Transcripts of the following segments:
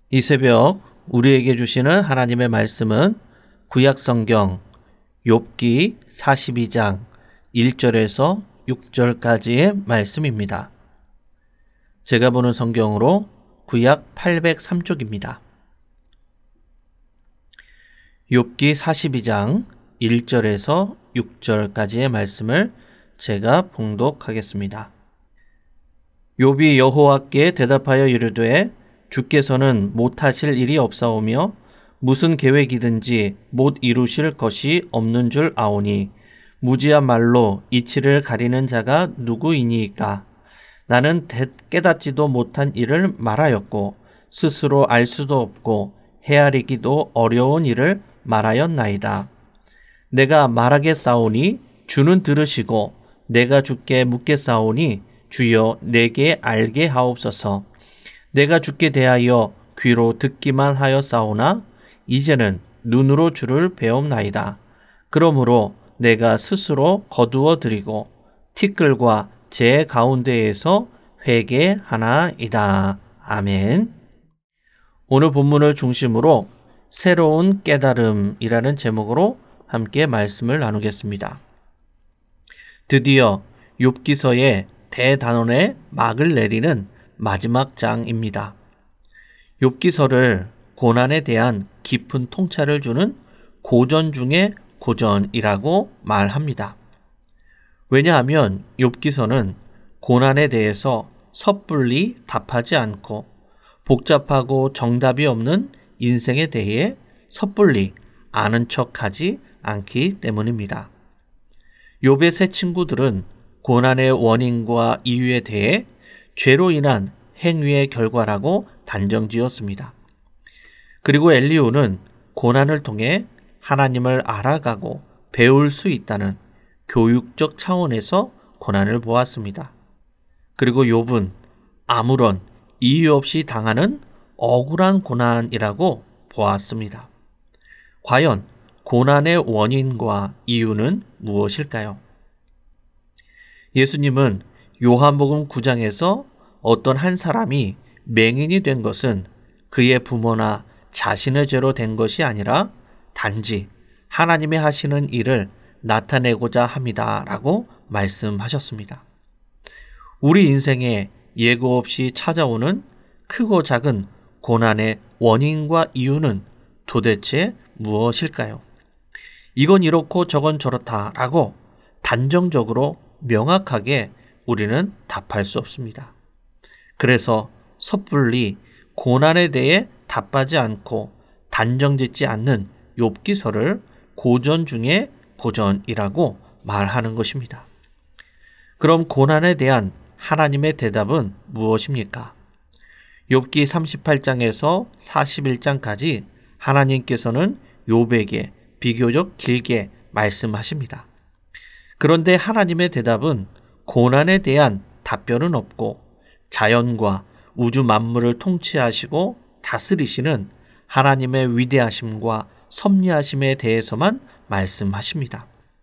이 새벽 우리에게 주시는 하나님의 말씀은 구약성경 욥기 42장 1절에서 6절까지의 말씀입니다. 제가 보는 성경으로 구약 803쪽입니다. 욥기 42장 1절에서 6절까지의 말씀을 제가 봉독하겠습니다. 욥이 여호와께 대답하여 이르되 주께서는 못하실 일이 없사오며 무슨 계획이든지 못 이루실 것이 없는 줄 아오니 무지한 말로 이치를 가리는 자가 누구이니이까. 나는 깨닫지도 못한 일을 말하였고 스스로 알 수도 없고 헤아리기도 어려운 일을 말하였나이다. 내가 말하겠사오니 주는 들으시고 내가 주께 묻겠사오니 주여 내게 알게 하옵소서. 내가 주께 대하여 귀로 듣기만 하였사오나 이제는 눈으로 주를 배옵나이다. 그러므로 내가 스스로 거두어 드리고 티끌과 제 가운데에서 회개하나이다. 아멘. 오늘 본문을 중심으로 새로운 깨달음이라는 제목으로 함께 말씀을 나누겠습니다. 드디어 욥기서의 대단원의 막을 내리는 마지막 장입니다. 욥기서를 고난에 대한 깊은 통찰을 주는 고전 중의 고전이라고 말합니다. 왜냐하면 욥기서는 고난에 대해서 섣불리 답하지 않고 복잡하고 정답이 없는 인생에 대해 섣불리 아는 척하지 않기 때문입니다. 욥의 세 친구들은 고난의 원인과 이유에 대해 죄로 인한 행위의 결과라고 단정지었습니다. 그리고 엘리후는 고난을 통해 하나님을 알아가고 배울 수 있다는 교육적 차원에서 고난을 보았습니다. 그리고 욥은 아무런 이유 없이 당하는 억울한 고난이라고 보았습니다. 과연 고난의 원인과 이유는 무엇일까요? 예수님은 요한복음 9장에서 어떤 한 사람이 맹인이 된 것은 그의 부모나 자신의 죄로 된 것이 아니라 단지 하나님이 하시는 일을 나타내고자 함이다라고 말씀하셨습니다. 우리 인생에 예고 없이 찾아오는 크고 작은 고난의 원인과 이유는 도대체 무엇일까요? 이건 이렇고 저건 저렇다라고 단정적으로 명확하게 우리는 답할 수 없습니다. 그래서 섣불리 고난에 대해 답하지 않고 단정짓지 않는 욥기서를 고전 중의 고전이라고 말하는 것입니다. 그럼 고난에 대한 하나님의 대답은 무엇입니까? 욥기 38장에서 41장까지 하나님께서는 욥에게 비교적 길게 말씀하십니다. 그런데 하나님의 대답은 고난에 대한 답변은 없고 자연과 우주 만물을 통치하시고 다스리시는 하나님의 위대하심과 섭리하심에 대해서만 말씀하십니다.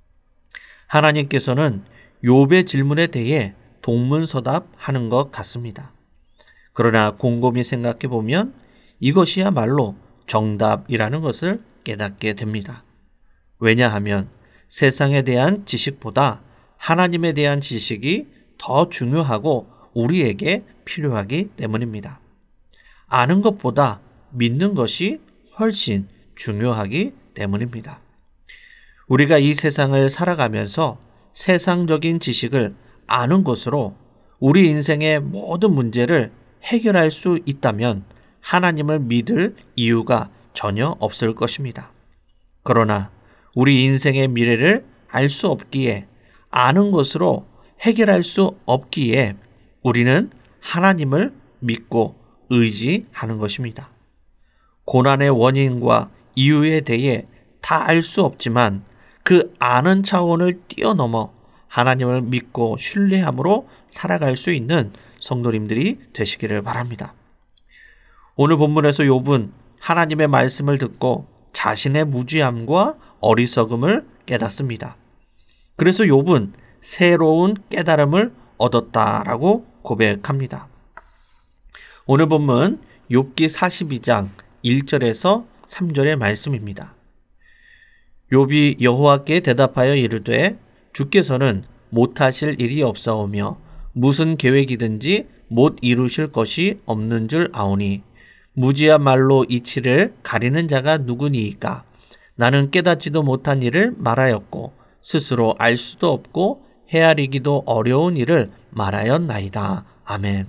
하나님께서는 욥의 질문에 대해 동문서답하는 것 같습니다. 그러나 곰곰이 생각해 보면 이것이야말로 정답이라는 것을 깨닫게 됩니다. 왜냐하면 세상에 대한 지식보다 하나님에 대한 지식이 더 중요하고 우리에게 필요하기 때문입니다. 아는 것보다 믿는 것이 훨씬 중요하기 때문입니다. 우리가 이 세상을 살아가면서 세상적인 지식을 아는 것으로 우리 인생의 모든 문제를 해결할 수 있다면 하나님을 믿을 이유가 전혀 없을 것입니다. 그러나 우리 인생의 미래를 알 수 없기에 아는 것으로 해결할 수 없기에 우리는 하나님을 믿고 의지하는 것입니다. 고난의 원인과 이유에 대해 다 알 수 없지만 그 아는 차원을 뛰어넘어 하나님을 믿고 신뢰함으로 살아갈 수 있는 성도님들이 되시기를 바랍니다. 오늘 본문에서 욥은 하나님의 말씀을 듣고 자신의 무지함과 어리석음을 깨닫습니다. 그래서 욥은 새로운 깨달음을 얻었다라고 고백합니다. 오늘 본문 욥기 42장 1절에서 3절의 말씀입니다. 욥이 여호와께 대답하여 이르되 주께서는 못하실 일이 없사오며 무슨 계획이든지 못 이루실 것이 없는 줄 아오니 무지한 말로 이치를 가리는 자가 누구니이까. 나는 깨닫지도 못한 일을 말하였고 스스로 알 수도 없고 헤아리기도 어려운 일을 말하였나이다. 아멘.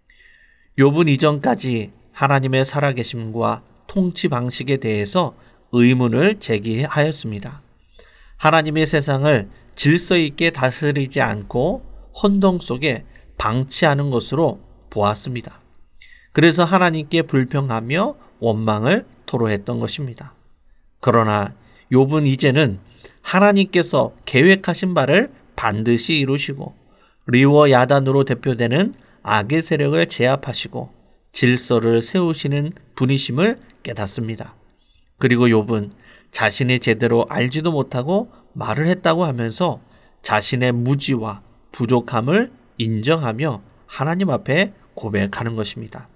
욥은 이전까지 하나님의 살아계심과 통치 방식에 대해서 의문을 제기하였습니다. 하나님의 세상을 질서 있게 다스리지 않고 혼동 속에 방치하는 것으로 보았습니다. 그래서 하나님께 불평하며 원망을 토로했던 것입니다. 그러나 욥은 이제는 하나님께서 계획하신 바를 반드시 이루시고 리워 야단으로 대표되는 악의 세력을 제압하시고 질서를 세우시는 분이심을 깨닫습니다. 그리고 욥은 자신이 제대로 알지도 못하고 말을 했다고 하면서 자신의 무지와 부족함을 인정하며 하나님 앞에 고백하는 것입니다.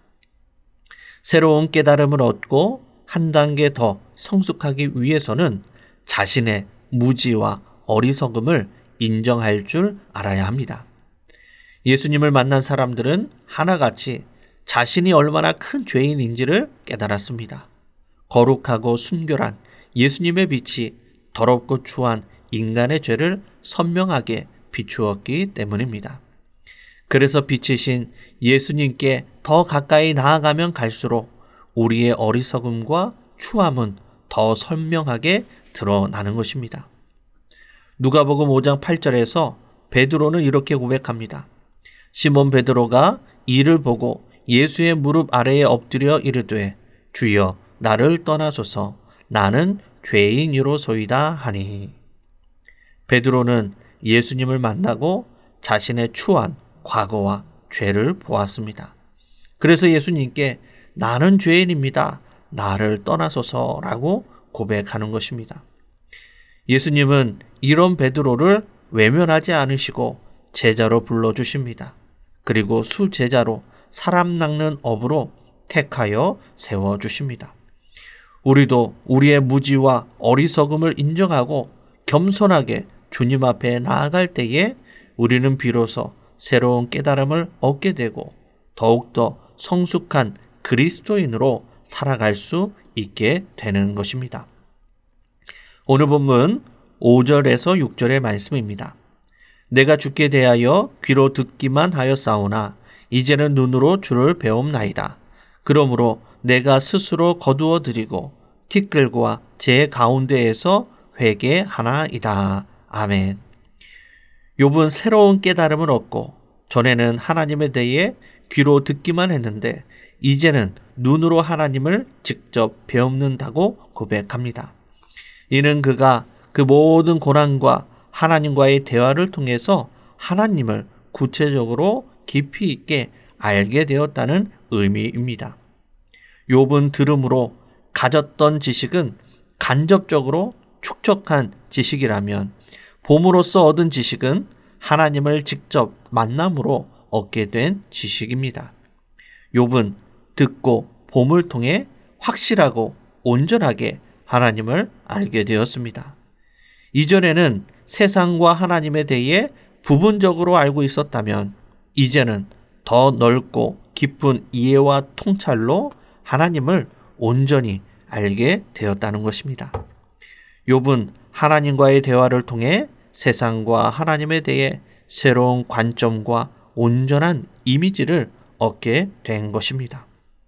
새로운 깨달음을 얻고 한 단계 더 성숙하기 위해서는 자신의 무지와 어리석음을 인정할 줄 알아야 합니다. 예수님을 만난 사람들은 하나같이 자신이 얼마나 큰 죄인인지를 깨달았습니다. 거룩하고 순결한 예수님의 빛이 더럽고 추한 인간의 죄를 선명하게 비추었기 때문입니다. 그래서 빛이신 예수님께 더 가까이 나아가면 갈수록 우리의 어리석음과 추함은 더 선명하게 드러나는 것입니다. 누가복음 5장 8절에서 베드로는 이렇게 고백합니다. 시몬 베드로가 이를 보고 예수의 무릎 아래에 엎드려 이르되 주여 나를 떠나소서 나는 죄인이로소이다 하니. 베드로는 예수님을 만나고 자신의 추한 과거와 죄를 보았습니다. 그래서 예수님께 나는 죄인입니다. 나를 떠나소서라고 고백하는 것입니다. 예수님은 이런 베드로를 외면하지 않으시고 제자로 불러주십니다. 그리고 수제자로 사람 낚는 업으로 택하여 세워주십니다. 우리도 우리의 무지와 어리석음을 인정하고 겸손하게 주님 앞에 나아갈 때에 우리는 비로소 새로운 깨달음을 얻게 되고 더욱더 성숙한 그리스도인으로 살아갈 수 있게 되는 것입니다. 오늘 본문 5절에서 6절의 말씀입니다. 내가 주께 대하여 귀로 듣기만 하였사오나 이제는 눈으로 주를 배움나이다. 그러므로 내가 스스로 거두어 드리고 티끌과 제 가운데에서 회개하나이다. 아멘. 욥은 새로운 깨달음을 얻고 전에는 하나님에 대해 귀로 듣기만 했는데 이제는 눈으로 하나님을 직접 배움는다고 고백합니다. 이는 그가 그 모든 고난과 하나님과의 대화를 통해서 하나님을 구체적으로 깊이 있게 알게 되었다는 의미입니다. 욥은 들음으로 가졌던 지식은 간접적으로 축적한 지식이라면 봄으로써 얻은 지식은 하나님을 직접 만남으로 얻게 된 지식입니다. 욥은 듣고 봄을 통해 확실하고 온전하게 하나님을 알게 되었습니다. 이전에는 세상과 하나님에 대해 부분적으로 알고 있었다면 이제는 더 넓고 깊은 이해와 통찰로 하나님을 온전히 알게 되었다는 것입니다. 욥은 하나님과의 대화를 통해 세상과 하나님에 대해 새로운 관점과 온전한 이미지를 얻게 된 것입니다.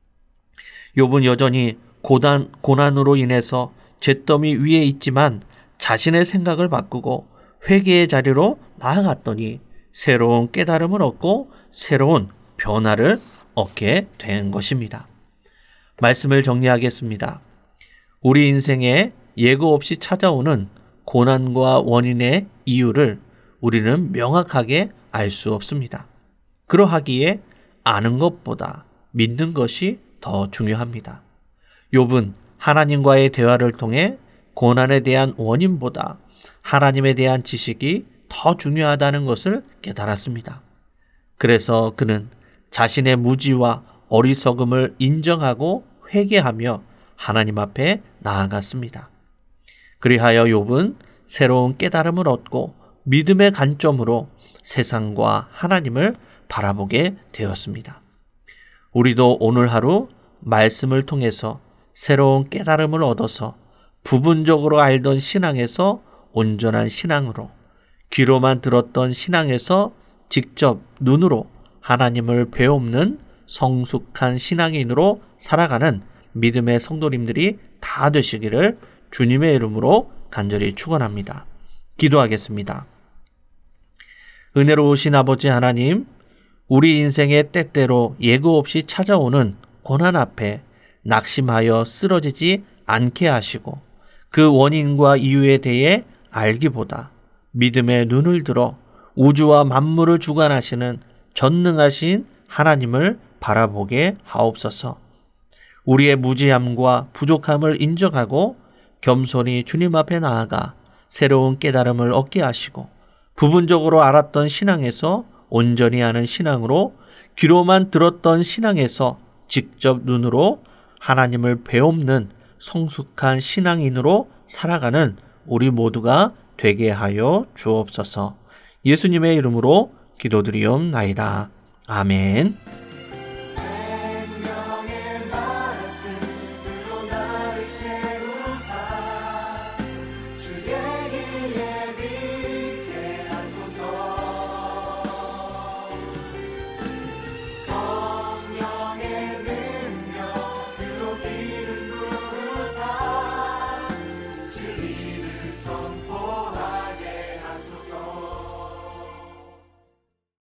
욥은 여전히 고난으로 인해서 잿더미 위에 있지만 자신의 생각을 바꾸고 회개의 자리로 나아갔더니 새로운 깨달음을 얻고 새로운 변화를 얻게 된 것입니다. 말씀을 정리하겠습니다. 우리 인생에 예고 없이 찾아오는 고난과 원인의 이유를 우리는 명확하게 알 수 없습니다. 그러하기에 아는 것보다 믿는 것이 더 중요합니다. 욥은 하나님과의 대화를 통해 고난에 대한 원인보다 하나님에 대한 지식이 더 중요하다는 것을 깨달았습니다. 그래서 그는 자신의 무지와 어리석음을 인정하고 회개하며 하나님 앞에 나아갔습니다. 그리하여 욥은 새로운 깨달음을 얻고 믿음의 관점으로 세상과 하나님을 바라보게 되었습니다. 우리도 오늘 하루 말씀을 통해서 새로운 깨달음을 얻어서 부분적으로 알던 신앙에서 온전한 신앙으로, 귀로만 들었던 신앙에서 직접 눈으로 하나님을 배움는 성숙한 신앙인으로 살아가는 믿음의 성도님들이 다 되시기를 주님의 이름으로 간절히 축원합니다. 기도하겠습니다. 은혜로우신 아버지 하나님, 우리 인생의 때때로 예고 없이 찾아오는 고난 앞에 낙심하여 쓰러지지 않게 하시고 그 원인과 이유에 대해 알기보다 믿음의 눈을 들어 우주와 만물을 주관하시는 전능하신 하나님을 바라보게 하옵소서. 우리의 무지함과 부족함을 인정하고 겸손히 주님 앞에 나아가 새로운 깨달음을 얻게 하시고 부분적으로 알았던 신앙에서 온전히 하는 신앙으로, 귀로만 들었던 신앙에서 직접 눈으로 하나님을 배움는 성숙한 신앙인으로 살아가는 우리 모두가 되게 하여 주옵소서. 예수님의 이름으로 기도드리옵나이다. 아멘. 생명의 말씀으로 나를 채우사 주의 길 예비케 하소서. 성령의 능력으로 길을 부으사 진리를 선포